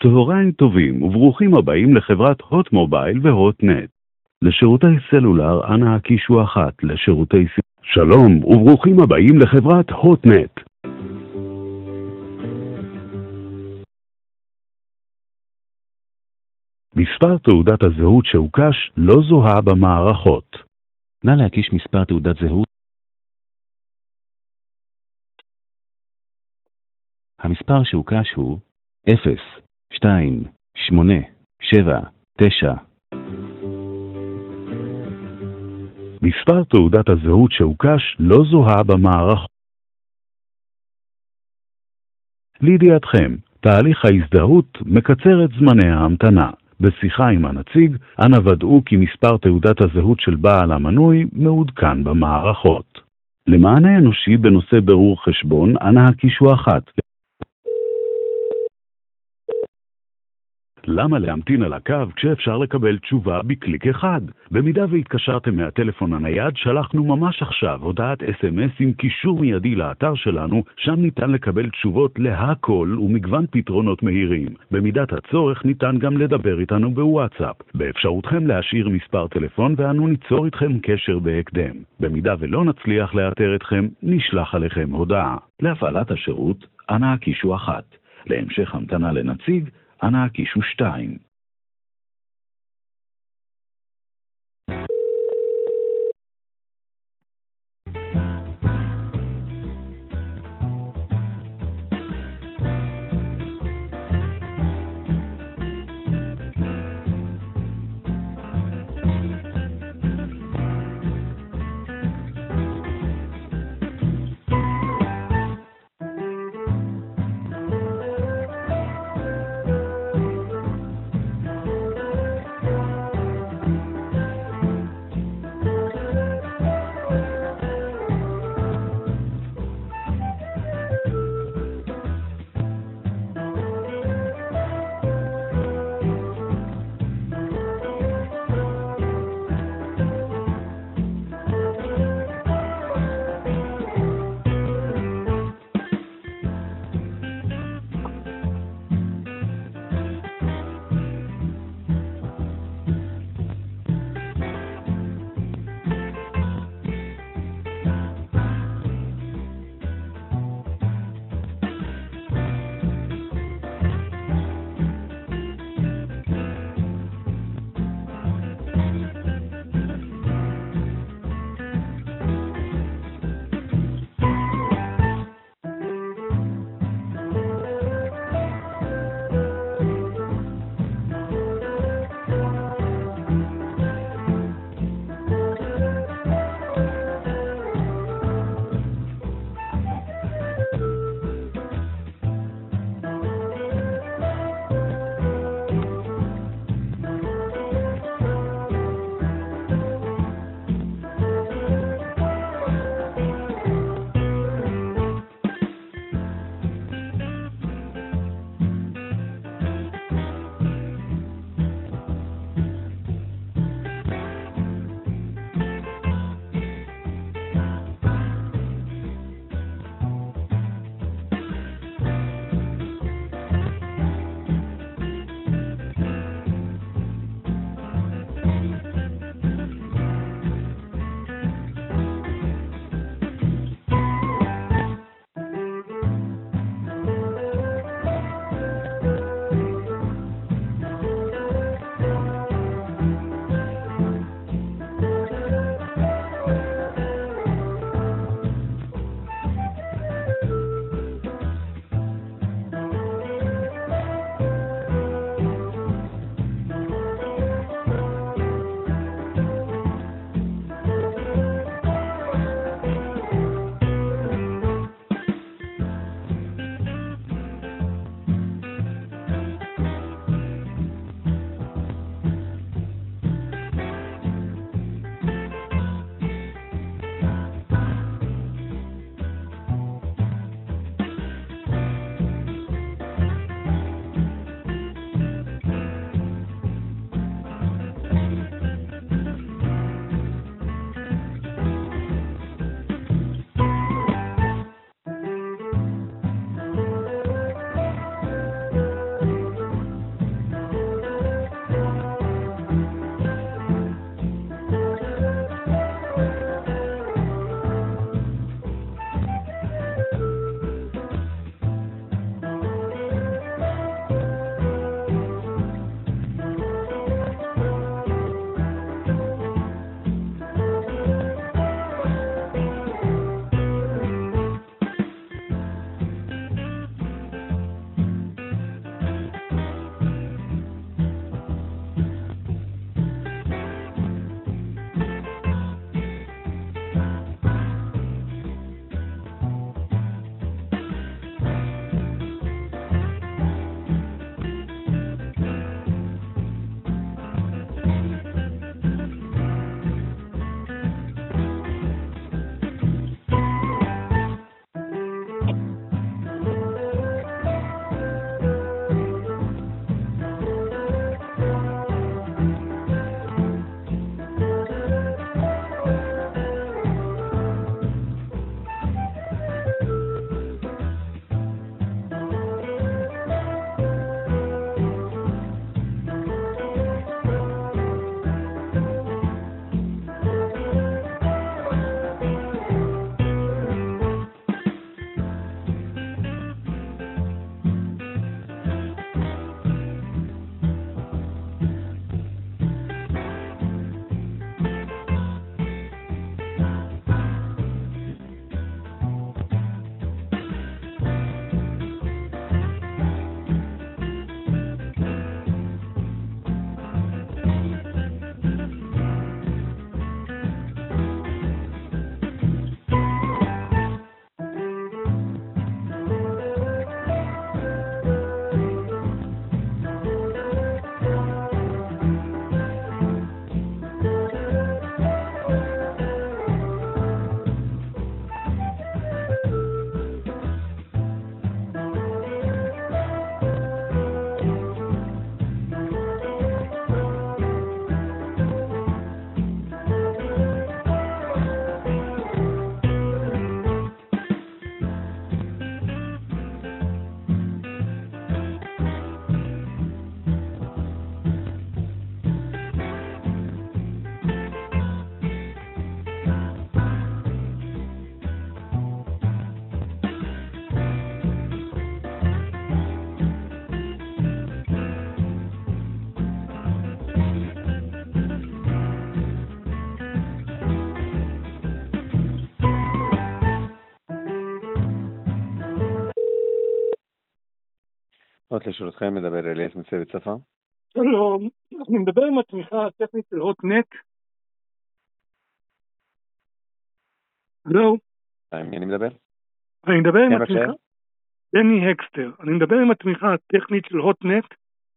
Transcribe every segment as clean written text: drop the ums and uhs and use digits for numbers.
צהריים טובים וברוכים הבאים לחברת הוט מובייל והוט נט. לשירותי סלולר אנא הקישו 1, לשירותי שלום וברוכים הבאים לחברת הוט נט. מספר תעודת הזהות שהוקש לא זוהה במערכות. נא להקיש מספר תעודת זהות. המספר שהוקש הוא 0, 2, 8, 7, 9. מספר תעודת הזהות שהוקש לא זוהה במערכות. לידיעתכם, תהליך ההזדהות מקצר את זמני ההמתנה. בשיחה עם הנציג, אנא ודאו כי מספר תעודת הזהות של בעל המנוי מעודכן במערכות. למענה אנושי בנושא ברור חשבון, אנא הקישו 1. למה להמתין על הקו כשאפשר לקבל תשובה בקליק אחד? במידה והתקשרתם מהטלפון הנייד, שלחנו ממש עכשיו הודעת SMS עם קישור מיידי לאתר שלנו, שם ניתן לקבל תשובות להכל ומגוון פתרונות מהירים. במידת הצורך ניתן גם לדבר איתנו בוואטסאפ. באפשרותכם להשאיר מספר טלפון ואנו ניצור איתכם קשר בהקדם. במידה ולא נצליח לאתר אתכם, נשלח עליכם הודעה. להפעלת השירות, אנא הקישו 1. להמשך המתנה לנציג, אנא הקישו 2. עוד לשאולתכם מדבר אליאס מצוות שפה. שלום, אני מדבר עם התמיכה הטכנית של הוטנט. הלו, עם מי אני מדבר? אני מדבר עם כן, התמיכה, בבקשה. דני הקסטר. אני מדבר עם התמיכה הטכנית של הוטנט,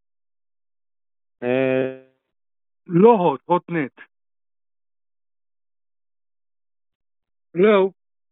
לא הוטנט. הלו,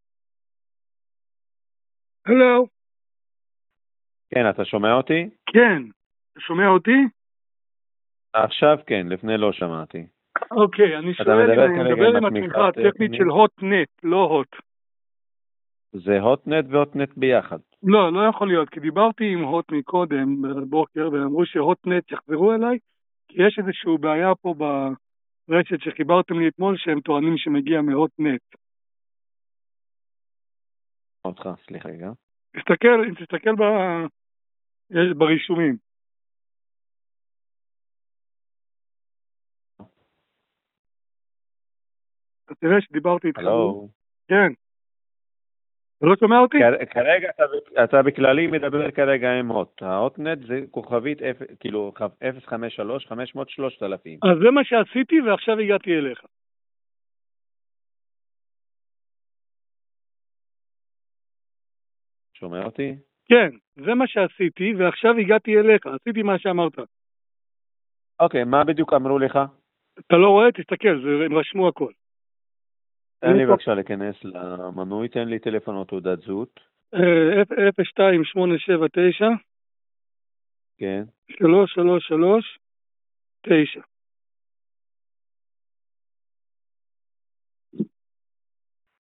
הלו, כן, אתה שומע אותי? כן, אתה שומע אותי? עכשיו כן, לפני לא שמעתי. אוקיי, אני אתה שואל אם מדבר אני כרגע מדבר עם עם התמיכה התמיכה הטכנית הטכנית? של הוטנט, לא הוט. זה הוטנט והוטנט ביחד. לא, לא יכול להיות, כי דיברתי עם הוט מקודם בבוקר, ואמרו שהוטנט יחזרו אליי, כי יש איזושהי בעיה פה ברשת שחיברתם לי אתמול, שהם טוענים שמגיע מהוטנט. אותך, סליחה רגע. תסתכל ברישומים. אתה תראה שדיברתי איתך. הלו. כן. אתה לא שומע אותי? כרגע אתה בכללי מדבר כרגע עם הוט. ההוטנט זה כוכבית, כאילו 053, 500, 3000. אז זה מה שעשיתי ועכשיו הגעתי אליך. שומע אותי? כן, זה מה שעשיתי ועכשיו הגעתי אליך. עשיתי מה שאמרת. אוקיי, מה בדיוק אמרו לך? אתה לא רואה? תסתכל, הם רשמו הכל. תן לי בבקשה להיכנס למנוי, תן לי טלפון או תעודת זהות. 02879 כן. 3339